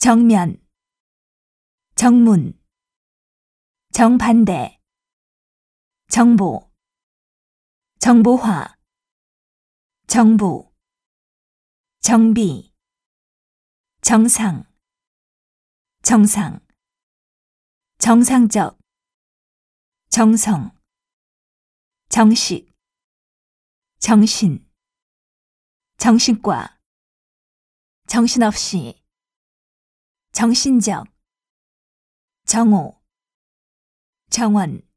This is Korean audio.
정면, 정문, 정반대, 정보, 정보화, 정부, 정비, 정상, 정상, 정상적, 정성, 정식, 정신, 정신과, 정신없이, 정신적, 정오, 정원,